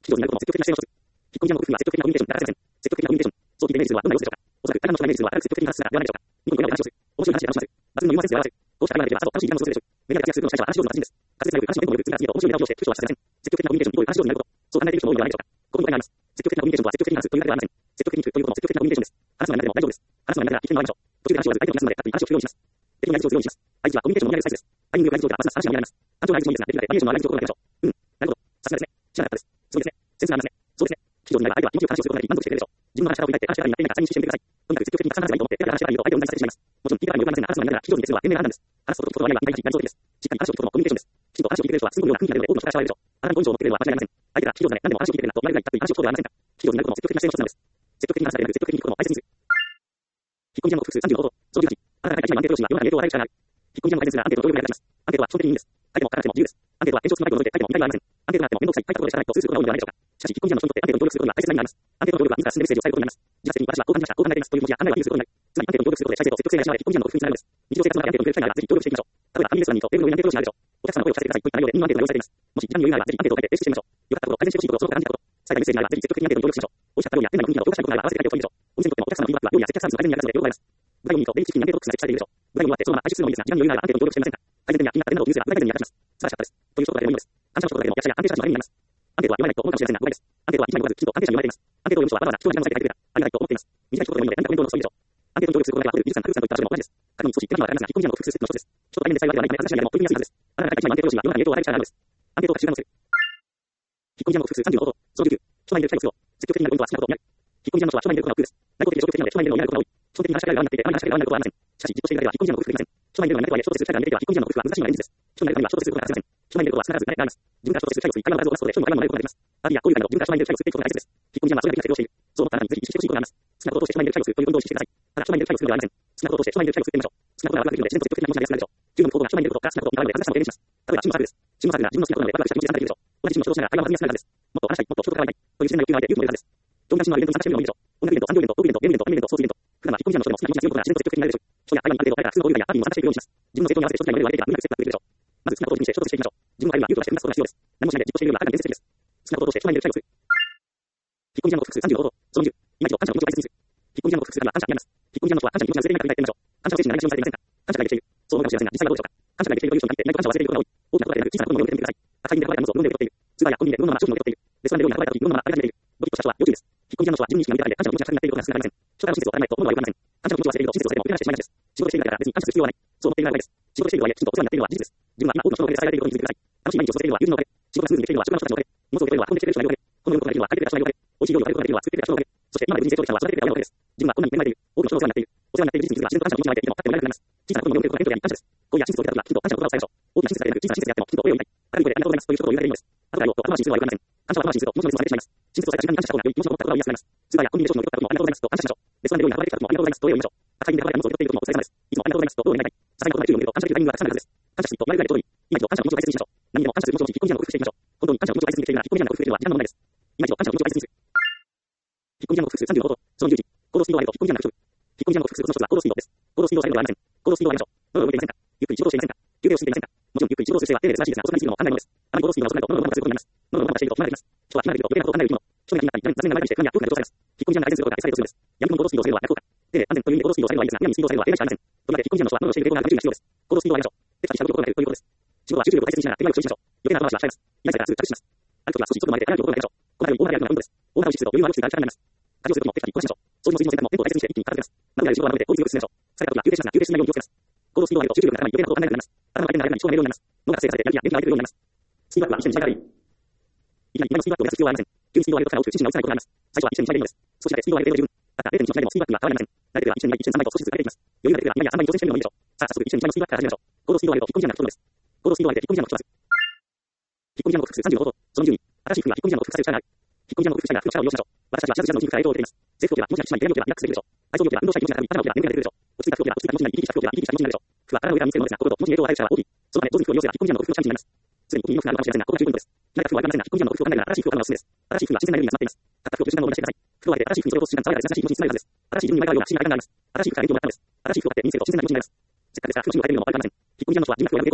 非常になることの積極的な姿勢の一つ。引っ込み思案の工夫は積極的なコミュニケーションが欠かせません。積極的なコミュニケーション。早期イメージ図はどんな様子でしょうか。おそらく大半の人がイメージ図はある積極的な発想がではないでしょうか。ニコニコ笑顔で話をする。面白い話で楽しませる。抜群のユーモアセンスで笑わせる。こうした会話ができればさぞ楽しい時間を過ごせるでしょう。メディア活躍するプロの社長は話し上手な達人です。滑舌が良く話のテンポも良く、次々と面白いネタを披露して苦笑はさせません。積極的なコミュニケーションイコール話し上手になること。そう考えている人も多いのではないでしょうか。ここに答えがあります。積極的なコミュニケーションとは積極的に話すというだけではありません。積極的に聞くということも積極的なコミュニケーションです。話すのが苦手でも大丈夫です。話すのが苦手なら聞き手に回りましょう。途中で話を割る相手の話すので、勝手に話を聞くようにします。適当な相槌をするようにします。相槌はコミュニケーションの盛り上げるサイズです。相手による相槌がますます話が盛り上がります。単調な相槌もいいですが、できるだけバリエーションのある相槌を心がけましょう。なるほど。さすがですね。知らなかったです。すごいですね。センスがありますね。そうですね。非常になれば相手は気持ちよく話をすることができ、満足してくれるでしょう。自分の話し方を振り返って話し方になっていないか再認識してみてください。とにかく積極的にたくさん話せばいいと思って、やはり話し方に言うと相手を無駄にさせてしまいます。もちろん、聞いたからによくありませんが、話すのが苦手なら非常に熱量は天命な判断です。話すことと聞くことは割合は意外に理想的です。しっかり話を聞くこともコミュニケーションです。きちんと話を聞いてくれる人はすぐのような空気が出るので多くの人が慕われるでしょう。あなたの根性を持ってくれるのは間違いありません。相手が聞き上手だね、何でも話を聞いてくれるなと言われるがいいかという話をそうではありませんか。聞き上手になることも積極的な姿勢の一つなのです。積極的に話すだけでなく積極的に聞くことも大切にする。引っ込み思案の工夫35法。その18。あなたが書いた一枚のアンケート用紙が世の中に影響を与える力がある。引っ込み思案の改善するがアンケートの登録をお願いいたします。アンケートは基本的にいいんです。相手も書かなくても自由です。アンケートは延長するまでを除いて書いても問題はありません。アンケートがあっても面倒くさい、書いたことでしかないと通することが多いのではないでしょうか。しかし、引っ込み思案の人にとってアンケートの協力することには大切な意味があります。アンケートの協力は自ら進んでメッセージを伝えることになります。自発的に私はこう感じました、こう考えていますという文字や案内は意味することになる。つまり、アンケートに協力することで社会性と積極性が養われ、引っ込み思案の工夫につながるのです。日常生活の中でアンケートに触れる機会があればぜひ協力していきましょう。例えば、ファミレストにとテーブルの上にアンケート用紙があるでしょう。お客様の声を聞かせてくださいといった内容で任意のアンケートが用意されています。もし時間に余裕があればぜひアンケートを書いて提出してみましょう。良かったこと、改善してほしいこと、その他感じたこと。最大メッセージがあればぜひ積極的にアンケートに協力しましょう。美味しかった料理や店内の雰囲気など動かしたいことがあれば合わせて書いておきましょう。お店にとってもお客様のフィードバックは料理や接客サービスの改善に役立つのでよくあります。具材を見るとベンチキンにアンケートボックスが設置されているでしょう。具材を見終わってそのまま配出するのもいいですが、時間に余裕があればアンケートに協力してみませんか。改善点や気になった点などを記入すれば具体点に役立ちます。素晴らしかったです。という一言でもいいのです。感謝の一言でも役者や安定者のためになります。アンケートは読まないと思うかもしれませんが、誤解です。アンケートは一枚も書かず、きちんと安定者に読まれています。アンケートを読む人はわざわざ貴重な時間を割いて書いてくれた。ありがたいと思っています。短い一言でもいいので何かコメントを残していいでしょう。アンケートに協力することがでは、美術さん、工夫さんといった場所でも同じです。過去に少し手間はかかりますが、引っ込み思案の工夫するの一つです。人と対面で幸いではないため、話しながらも取り組みやすいはずです。あなたが書いた一枚のアンケート用紙は世の中に影響を与える力があるのです。アンケートを書く習慣をする。引っ込み思案の工夫する35法。その19。人前に出る機会を作ろう。積極的になるポイントは好きなことを見ない。引っ込み思案の人は人前に出ることが億劫です。内向的で消極的なので人前に出るのを見ないことが多い。基本的に話し方が悪くなっていて、あまり話し方が悪くなることはありません。しかし、実行しているだけでは引っ込み思案の工夫できません。人前に出るのが苦手とはいえ、人と接する機会が出ては引っ込み思案の工夫は難しいのが現実です。人になるためには人と接することが欠かせません。人前に出ることは必ず慣れがあります。自分から人と接する機会を作り、会話の数を出すことで人の会話にも慣れることができます。パーティーや交流会など自分から人前に出る機会を作っていくことが大切です。引っ込み思案はそれができない人をしている。そう思ったあなたにぜひ意識してほしいことがあります。好きなことを通して人前に出る機会を作るという運動を意識してください。ただ人前に出る機会を作るのではありません。好きなことを通して人前に出る機会を作ってみましょう。好きなことが楽ができるので自然と積極的な気持ちが安くなるでしょう。十分な行動が人前に出ることから好きなことを習うので恥ずかしさも軽減します。例えばチームワークです。チームワークが自分の好きなことなのでワクワクした気持ちで参加できるでしょう。同じチームの人同士が会話を弾みやすくなるからです。もっと話したい、もっと人と関わりたいという自然な欲求があって勇気も出るはずです。興味関心のあるイベントに参加してみるのもいいでしょう。音楽イベント、産業イベント、オフイベント、ゲームイベント、アニメイベント、スポーツイベント。普段は引っ込み思案の人でも好きな気持ちが強いことが自然と積極的になれるでしょう。人や会話にある程度答えたら普通のオフイベントやパーティーにも参加していくようにします。自分の成長に合わせて人となりのレベルが上がる相手がみんなで切磋琢磨できるでしょう。まず好きなことを自分にして衝突していきましょう。自分の会話には勇気を出して生み出すことが必要です。何もしないで実行しているよりはかなり現実的です。好きなことを通して人前に出る機会を作る。引っ込み思案の工夫35法。その20。今一度感謝の気持ちを大切にする。引っ込み思案の工夫するには感謝になります。引っ込み思案の人は感謝に気持ちがずれていないかと考えてみましょう。感謝の精神がない人にされていませんか。感謝ができている。そう思うかもしれませんが、実際はどうでしょうか。感謝ができているという人に限って意外と感謝を忘れていることが多い。大きなことではなく小さなことにも目を向けてみてください。宅配便で運ばれた荷物を物で受け取っている。スーパーやコンビニで物のまま商品を受け取っている。レストランで料理が運ばれた時物のままありがている。ドキッとした人は要注意です。引っ込み思案の人は自分に意識が向けられて感謝の気持ちが高くなっていることが少なくありません。初対の真実を与えないと物は良くなりません。感謝の気持ちを忘れていると真実をされても受け流してしまいがちです。仕事しているだけだから別に感謝する必要はない。そう思っている場合です。仕事しているとはいえきちんとお世話になっているのは事実です。自分は今多くの人のおかげで支えられていることに気づいてください。楽しい毎日を過ごせているのは友人のおかげ。仕事がスムーズにできているのは職場の人たちのおかげ。荷物を受け取れるのは運んできてくれる人がいるおかげ。この世のことができるのは相手できた人がいるおかげ。美味しい料理を食べることができるのは作ってくれた人のおかげ。そして今まで無事に成長できたのは育ててくれた親のおかげです。自分はこんなに恵まれている。多くの人のお世話になっている。お世話になっている事実が自然と感謝の気持ちに湧いているのを立ってもらえなくなります。小さなことにも目を向けることが変動であり感謝です。恋や真実を得た時はきちんと感謝の言葉を伝えましょう。大きな真実だけでなく小さな真実であってもきちんとお礼を言いたい。明るい声でありがとうございますという一言を言うだけでいいのです。後から言おうと後回しにするのは良くありません。感謝は後回しにすると気持ちの熱を冷めてしまいます。真実をされた時間に感謝した方が良い気持ちの持ったことが言いやすくなります。スーパーやコンビニで商品を受け取った時もありがとうございますと感謝しましょう。レストランで料理が運ばれてきた時もありがとうございますとお礼を言いましょう。宅配便で運ばれた荷物を受け取っている時もお疲れ様です。いつもありがとうございますとどう願いたい。些細なことまで給料を見ると感謝できるタイミングがたくさんあるはずです。感謝すると丸ぐらいでちょうどいい。今一度感謝の気持ちを大切にしましょう。何にでも感謝する気持ちを持ち、引っ込み思案の工夫していきましょう。本当に感謝の気持ちを大切にできているなら引っ込み思案の工夫では時間の問題です。今一度感謝の気持ちを大切にする。引っ込み思案の工夫35法。その11。行動スピードを上げると引っ込み思案が不足。引っ込み思案の工夫することの一つは行動スピードです。行動スピードを下げるのではありません。行動スピードを上げましょう。喉を動いていませんか。ゆっくり仕事をしていませんか。休憩をしていませんか。もちろんゆっくり仕事をする姿勢は丁寧で素晴らしいですが、遅くなりすぎるのも考えるものです。あまり行動スピードが遅くなると喉の動きがすることになります。喉の動きがしていると暇ができます。人は暇ができると余計なことを考える生き物。人が気になったり、残念な流れにして不安や恐怖が予想されます。引っ込み思案が改善することがエスカレートするんです。やみくも行動スピードを下げるのは逆効果。丁寧、安全という意味で行動スピードを下げるのはいいですが、無理にスピードを下げるのは例外しかありません。とりわけ引っ込み思案の人は喉をしている抵抗があるので注意が必要です。行動スピードを上げましょう。テキパキした動きを心がけるということです。仕事は集中力を大切にしながら手前を処理しましょう。余計な後回しは控えます。今されたらすぐ着手します。ある時は少しちょっと前で早く動きをかけましょう。このように大幅であるのが運動です。大幅を意識すると余裕がある力になります。家事をするときもテキパキこなしましょう。掃除も炊事も洗濯もテンポを大切にして一気に片付けます。まずやる仕事はなので効率よく進めましょう。疲れた時は休憩しますが休憩しないように気をつけます。行動スピードを上げると集中力が高まり余計なことを考えなくなります。頭の回転が速くなり人が寝るようになります。脳が活性化されてやる気が元気が出るようになります。スピードアップは一緒に仕上がる。いきなり今のスピードアップを目指す必要はありません。急にスピードを上げるとから大きく指示が移せないことがあります。最初は一緒に仕上げるのです。少しだけスピードを上げているので十分。たった 0.1 の違いでもスピードアップが変わりません。慣れていれば1.2倍、1.3倍と少しずつ上げていきます。余裕が出てくれば2倍や3倍に挑戦してみるのもいいでしょう。さあ早速一緒に1倍のスピードアップから始めましょう。行動スピードを上げると引っ込み思案が吹くのです。行動スピードを上げて引っ込み思案の吹きます。引っ込み思案の吹く35法。その12。新しい服は引っ込み思案の吹くさせる力がある。引っ込み思案の吹く力が服の力を利用しましょう。私たちはシャツジャズの皮膚から栄養を得ています。制服を着れば気持ちが引き締まり、手が動けばリラックスできるでしょう。体操着を着れば運動したい気持ちが高まり、頭を着れば眠気が出るでしょう。落ち着いた服を着れば落ち着いた気持ちになり、生き生きした服を着れば生き生きした気持ちになるでしょう。服は体の上から見せるものですが、心と気持ちに影響を与える力は大きい。そのため、上手に服を利用すれば引っ込み思案の服のチャンスになります。すでにお気に入りの服があるかもしれませんが、ここが十分です。着ない服はありませんが、引っ込み思案の服を考えながら新しい服を買うのがおすすめです。新しい服は自然なように集まっています。買った服を中心なものにしてください。服を上げて新しい服にそれを落とす瞬間、爽やかで優しい気持ちにつながるはずです。新しい自分に前からような不思議な快感があります。新しい服から元気をもらったのです。新しい服を買って身につけると自然な気持ちになります。せっかくですから服の種類を変えるのも悪くありません。引っ込み思案の人は自分の服をやめていることがあります。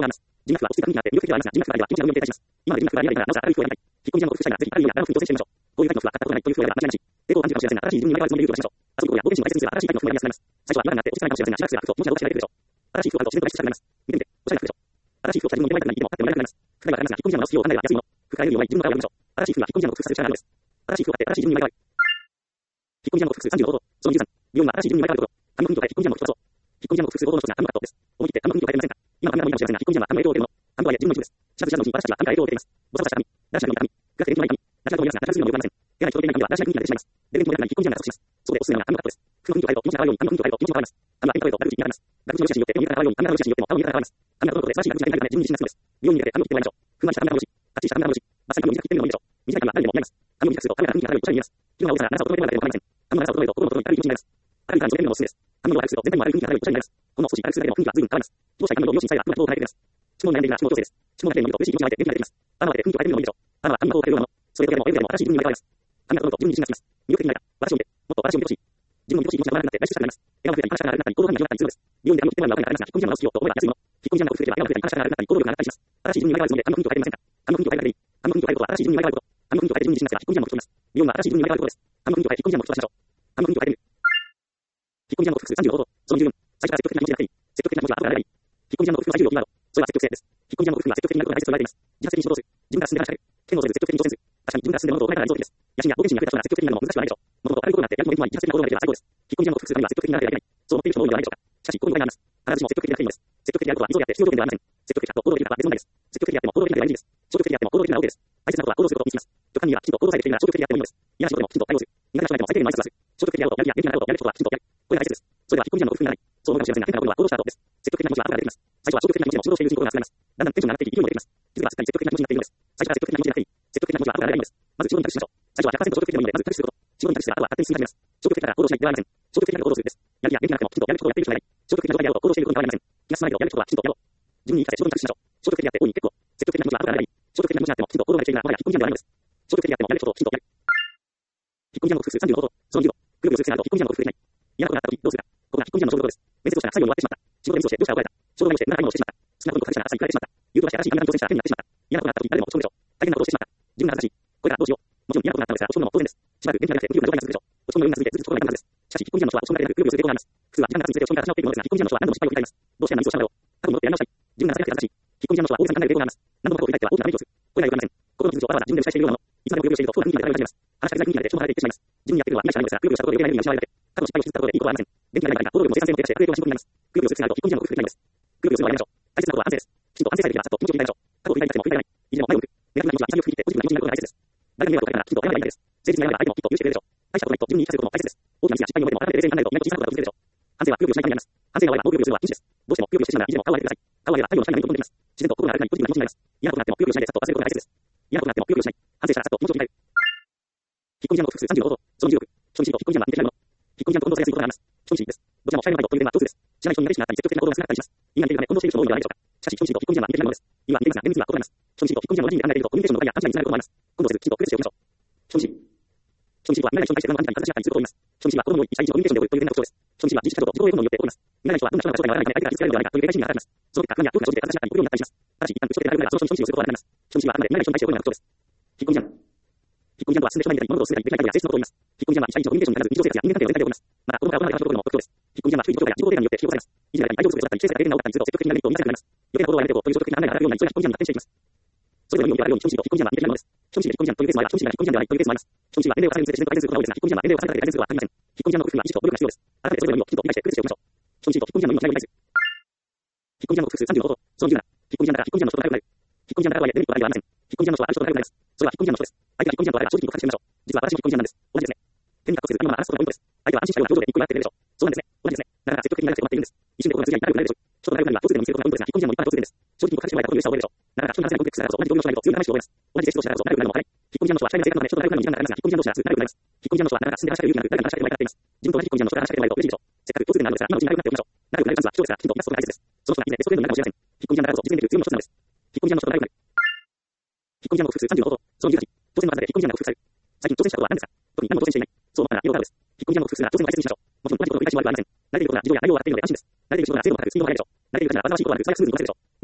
人脈は落ち着いた雰囲気になって魅力的ではありますが、人脈があれば気持ちが無理を停滞します。今まで人脈がありませんから、なおさらある人を選びたい。引っ込み思案を複したいな、ぜひあるような長く挑戦してみましょう。こういうタイプの人は買ったことないという人であれば間違いなし。抵抗を感じるかもしれませんが、新しい自分に芽生えるつもりで努力をしましょう。遊び心や冒険心を大切にするある程度を大切にすれば新しいタイプの人になりやすくなります。最初は今までなって落ち着かないかもしれませんが、しばらくすると気持ちが落ち着いてくるでしょう。新しい服はと気持ちが大きくなってくると、おしゃれな服を着てみて、おしゃれな服でしょ。新しい服を着た自分の芽生えたくない意見もあってもらえなくなります。不快はありますが、引っ込み思案の使用を考えれば安いもの。不快より弱い自分の体を選びましょう。新しい服は引っ込み思案を複数させる力があるのです。新しい服を買って新しい自分に芽生える。引っ込み思案を複数30の方法。その23。病院は新しい自分に芽生えるところ。髪の雰囲気を変え引っ込み思案を一つを。引っ込み思案を複数方法の一つが髪のカットです。思い切って髪の雰囲気を変えてみませんか。今は髪が多いかもしれませんが、引っ込み思案は髪の影響を受けるもの。髪のは自分の一部です。シャツシャツのうちに私たちは髪が影響を受けています。ボサボサした髪、だらしない髪、ガスで電気のない髪、ナチュラルと思いますが、ナチュラルすぎるのも良くありません。手が人と手が髪はだらしない雰囲気が出てしまいます。で、電気のない引っ込み思案が加速します。そこでおすすめなのが髪のカットです。服の雰囲気を変えると気持ちが変わるように髪の雰囲気を変えると気持ちが変わります。髪は変化へと悪口になります。学部の良しによって髪が変わるように髪の良しによっても顔に変わります。髪がこのことで素晴らしい学部になりたいため自分に自信がつくのです。美容に向けて髪を切ってもらいましょう。ふんわりした髪の良し、パッチリした髪の良し、バッサリ髪を短く切ってみるのもいいでしょう。短い髪は誰でも似合います。髪を短くすると髪が雰囲気が変わるようにおしゃれに見えます。気分が多さが長さを整えるまででも構いません。髪の長さを整えると心も整い明るい気持ちになります。明るい感じを得るのもおすすめです。髪の量を軽くすると全体も明るい雰囲気が変わるようにおしゃれになります。この少し軽くするだけでも雰囲気は随分変わります。どうしたい髪の容姿にさえは今どう変えてくれます。下に悩んでいるなら下を調整です。下の悩んでいるのを見ると嬉しい気持ちが湧いて元気が出てきます。パーマを当てて雰囲気を変えてみるのもいいでしょう。パーマは髪の方を変えるようなもの。それだけでもエブでも新しい自分に芽生えます。髪が整うと自分に自信がつきます。魅力的になれた。私を見て、もっと私を見てほしい。自分を見てほしい気持ちが生まなくなって大好きさになります。笑顔が増えたり、話が長くなったり、行動範囲が広がったりするのです。美容に髪を切ってもらうのはお金がかかりますが、引っ込み思案を好きよと思えば安いもの。引っ込み思案を複数やったら長く増えたり、声が増えたり話が長くなったり、行動範囲が増えたりするので、髪の雰囲気を変えてみませんか。髪の雰囲気を変えるにはもっと私を見てほしい。自分を見てほしい気持ちが生まなくなって大好きさになります。髪の雰囲気を変えることは新しい自分に芽生えること。髪の雰囲気を変えて自分に自信がつけば引っ込み思案も聞こえます。美容は新しい自分に芽生えることです。髪の雰囲気を変えて引っ込み思案を聞きましょう。髪の雰囲気を変えてみる。引っ込み思案を複数30の方法。その14。最初から積極的な気持ちでなくていい。積極的な気持ちは後からあればいい。引っ込み思案を複数の最重要キーワード。それは積極性です。引っ込み思案を複数は積極的になることが大切と言われています。自発的に行動する。自分から進んで話しかける。剣をせず積極的に挑戦する。確かに自分から進んで物事を変えられない臓器です。野心や冒険心が増えた人が積極的になるのも難しくはないでしょう。物事を変えることがあってやる気もいい自発的な行動ができれば最高です。引っ込み思案を複数するには積極的にならなければいけない。そう思っている人も多いのではないでしょうか。しかし、こういう場合があります。必ずしも積極的なくていいのです。積極的であることは依存であって必要条件ではありません。積極的だと行動できるかは別問題です。積極的であっても行動できないのでは NG です。消極的であっても行動できるのは OK です。大切なことは行動することにつきます。直感にはきちんと行動されているなら消極的であってもいいのです。嫌な仕事でもきちんと対応する。苦手な将来でも最低限の挨拶をする。消極的であろうとやる気が元気になることやることはきちんとやる。これが大切です。それでは引っ込み思案の工夫にならない。そう思うかもしれませんが、変なことは行動した後です。積極的な気持ちは後から出てきます。最初は消極的な気持ちでも仕事をしているうちに心が熱くなります。だんだんテンションが上がっていき勢いも出てきます。気づけばすっかり積極的な気持ちになっているのです。最初から積極的な気持ちでなくていい。積極的な気持ちは後から出ないのです。まず仕事に託しましょう。最初は 100% 消極的でもいいので、まず託すること。仕事に託すが後は勝手に進み始めます。消極的だから行動しないではありません。消極的だから行動するです。やる気が元気がなくてもきちんとやることをやっている人がいない。消極的な状態であろうと行動していることには変わりません。気が進まないけどやることはきちんとやろう。自分に言い聞かせ仕事に託しましょう。消極的であって大いに結構。積極的な気持ちは後から出ない。消極的な気持ちであってもきちんと行動ができているならもはや引っ込み思案ではないのです。消極的であってもやることをきちんとやる。引っ込み思案を複数30の方法。その15。グループを複数なると引っ込み思案を複数できない。嫌なことがあった時どうするか。ここが引っ込み思案の衝動です。面接をしたら最後に終わってしまった。仕事でミスをしてどうしたら怒られた。衝動買いをして無駄な買い物をしてしまった。好きなことに隠したら朝に振られてしまった。言うとはして新しい髪型に挑戦したら手になってしまった。嫌なことがあった時誰でも落ち込むでしょう。大変なことをしてしまった。自分が恥ずかしい。これからどうしよう。もちろん嫌なことがあったのですが落ち込むのも当然です。しばらく元気がなくて無理をな状態が続くでしょう。落ち込むのようにな続いてずっと心が痛むはずです。しかし引っ込み思案の人は落ち込んだだけでなくグループをする傾向があります。普通は時間が経つにつれて落ち込みから立ち直っていくものですが、引っ込み思案の人は何度も失敗を繰り返します。どうしてあんなミスをしたのだろう。過去に戻ってやり直したい。自分が恥ずかしい。引っ込み思案の人は大げさに考える傾向があります。何度も過去を振り返っては大きなダメージをする。これが良くありません。心の傷をわざわざ自分で打ち返しているようなもの。いつまでもグループをしていると不安な雰囲気が漂い始めます。話しかけづらい雰囲気が出て人も離れていってしまいます。自分にやっているのは今しかないのですが、グループをしたことで余計なエネルギーが失われるのですが、グループをしたことで余計なエネルギーが失われるのですが、行動力も生産性も低下してグループの生産性を低下しています。自分にやっていることは引っ込み思案を複数できないのです。グループをするのはやめましょう。大切なことは安静です。きちんと安静されていればさっと気持ちを切り替えましょう。過去を振り返りたくても振り返らない。いずれも前を向く。ネガティブな気持ちは潔く切ってポジティブな気持ちになることが大切です。誰が迷惑をかけるならきちんと謝ればいいのです。誰が迷惑をかけるならきちんと謝ればいいのです。誠実に謝れば相手もきっと許してくれるでしょう。大したことないと自分に言い聞かせることも大切です。大きな失敗に思っても改めて冷静に考えると宮崎さんや失敗に思っても小さなことでもいいので、安静はくよくよしないといけないのです。安静はくよくよしないといけないのです。反省はくよくよしないならいつでも顔を上げてください。顔を上げたら愛をしないようにどんどんできます。自然と心が荒れたり、いつでも顔を上げてください。嫌なことがあってもくよくよしないでさっと焦ることが大切です。嫌なことがあってもくよくよしない。反省したらさっと気持ちを切り替える。引っ込み思案を複数30の方法。その15。初日と引っ込み思案は似てないもの。引っ込み思案と運動しやすいことがあります。初日です。どちらも社員の前とトイレでは共通です。知らない人に慣れしなかったり積極的な行動が少なかったりします。意味が似ているため混同している人も多いのではないでしょうか。しかし初日と引っ込み思案は似てないものです。意味は似ていますが、厳密には異なります。初日と引っ込み思案の理に考えているとコミュニケーションの誤解や勘違いにつながることもあります。混同せずきちんと区別しておきましょう。初日。初日とは見られない人に対して不安に対して形だったりすることを言います。初日は心の多い一対一のコミュニケーションで起こるという点が特徴です。初日は自主感情と自己栄養によって起こります。見られない人はどんな人なのか正体がわからないため相手が傷つけられるのではないかという警戒心理が働きます。その結果、不安や恐怖が生じて形だったり起こるようになったりします。ただし、一旦空所でないぐらいはその人に初日をすることはなくなります。初日はあくまで見られない人に対して起こるような特徴です。引っ込み思案。引っ込み思案とは進んでしまいたり物事を進めたりできないという性質のことを言います。引っ込み思案は一対一のコミュニケーションに限らず日常生活や人間関係の全体で起こります。また子供から大人まで話すことの特徴です。引っ込み思案は注意事項や自己定価によって引き起こされます。いじめや相手をすることだったり、性性が低減な多かったりすると積極的なメリットを見せなくなります。余計な行動はやめておこうという積極的な案内が働くような人が引っ込み思案に発展していきます。それぞれの意味を見てあるように初日と引っ込み思案は似ていないものです。初日で引っ込み思案というケースもあれば、初日が引っ込み思案ではないというケースもあります。初日は年齢を重ねるにつれて自然と改善することが多いですが、引っ込み思案は年齢を重ねただけで改善することはありません。引っ込み思案の工夫は意識と努力が必要です。改めてそれぞれの意味をきちんと理解して区別しておきましょう。初日と引っ込み思案の意味を違いを理解する。引っ込み思案の複数30の方法。その17。引っ込み思案だから引っ込み思案の人と仲良くなる。引っ込み思案だからとはいえデメリットはないではありません。引っ込み思案の人はある人と仲良くなります。それは引っ込み思案の人です。相手が引っ込み思案とあれば正直に告白してみましょう。実は私も引っ込み思案なんです。同じですね。手にかこせず何も話すことがポイントです。相手は安心したような表情で一個になってくれるでしょう。そうなんですね。同じですね。だから積極的にならなくて困っているんです。一瞬で心が通じ合い仲良くなるでしょう。人と仲良くなるには突然の見せることがポイントですが、引っ込み思案も一般突然です。正直に告白してもらえたことを許した覚えるでしょう。なかなか人に話せないコンプレックスだからこそ同じ動揺をしないと強い話を覚えます。同じ性質同士だからこそ仲良くなるのも早い。引っ込み思案の人は社会の性格のため人と仲良くなるのに時間がかかりますが、引っ込み思案同士はすぐ仲良くなります。引っ込み思案の人はなかなか進んで話しかける勇気がなく誰かに話しかけてもらいたがっています。自分と同じ引っ込み思案の人が話しかけてもらえると嬉しいでしょう。せっかく突然なのですが、今のうちに仲良くなっておきましょう。仲良くなるチャンスは貴重ですが、きちんと見出すことが大切です。その人がいずれベストフレンドになるかもしれません。引っ込み思案だからこそ実現できる強みの一つなのです。引っ込み思案の人と仲良くなる。引っ込み思案を複数30の方法。その18。当選の技で引っ込み思案が複数される。最近挑戦したことは何ですか。特に何も挑戦していない。そう思ったら色があるです。引っ込み思案の複数が挑戦を大切にしましょう。もちろん同じことを繰り返しもありません。慣れていることが自動や内容を分かっているので安心です。慣れていることが精度が高くスピードも速いでしょう。慣れているうちなら煩わしいことはなく最悪すぐに動かせるでしょう。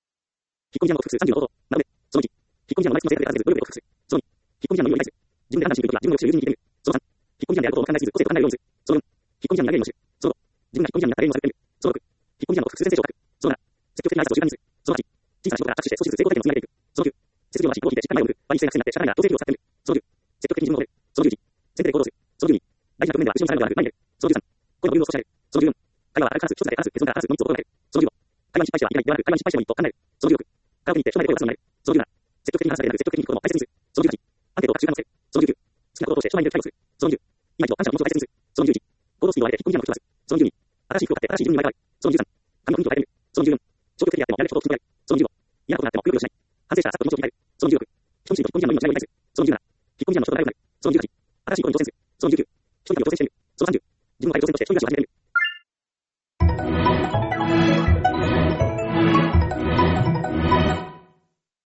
引っ込み思案の複数32のこと。なので、その1、引っ込み思案の毎月の生活である努力を複数。その2、引っ込み思案の意味を理解する。自分で判断しにくいときは自分の抑止を友人に聞いてみる。その3、引っ込み思案であることを考えすぎず、個性と考えるようにする。その4、引っ込み思案になれるようにする。その5、自分が引っ込み思案になった例をされてみる。その6、引っ込み思案の複数先生を書く。その7、積極的な挨拶を習慣にする。その8、小さな仕事から着手して少しずつ成功体験を積み上げていく。その9、設備をし、心を聞いてしっかり前を向く。場に性な癖になって社会な強制力を使ってみる。その10、積極的に自分を褒める。その11、先手で行動する。その12、大事な局面では後ろに下がるのではなく前に出る。その13、声のボリュームを少し上げる。その14、会話は軽く話す、一つだけ話す、結論から話すのみと心がける。その15、会話に失敗してはいけない、ではなく会話に失敗してもいいと考える。その16、カラオケに行って署内で声を出すのになれる。その17、積極的に話すだけでなく積極的に聞くことも大切にする。その18、アンケートを習慣化せる。その19、好きなことを通して署内で会話をする。その20、今一度感謝の気持ちを大切にする。その21、行動スピードを上げて引っ込み思案の人を出す。その22、新しい服を買って新しい自分に生まれ変わる。その23、髪の雰囲気を変えてみる。その24、消極的であってもやめることを決められる。その25、嫌なことがあってもくよくよしない。反省したらさっと気持ちを切り替える。その26、人見知りと引っ込み思案の道に迷いを理解する。その27、引っ込み思案の人と仲良くなる。その28、新しいことに挑戦する。